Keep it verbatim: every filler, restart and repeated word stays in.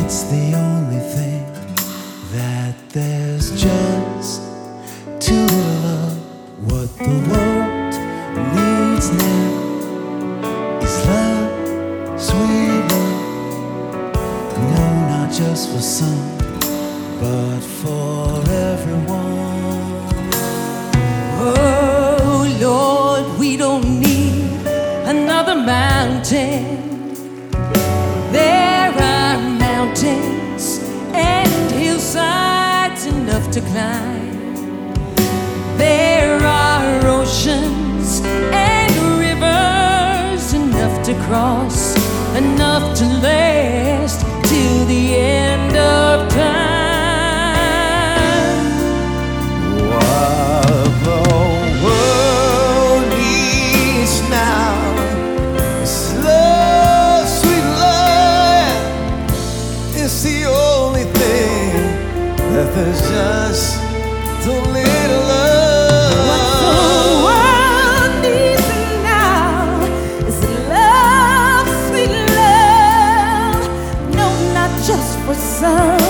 It's the only thing that there's just too little of. What the world needs now is love, sweet love. No, not just for some, but for everyone. Oh Lord, we don't need another mountain. There are mountains and hillsides enough to climb. There are oceans and rivers enough to cross, enough to last till the end of time. What the world needs now is love, sweet love. It's the only thing that there's just too little of. What the world needs now is love, sweet love. No, not just for some,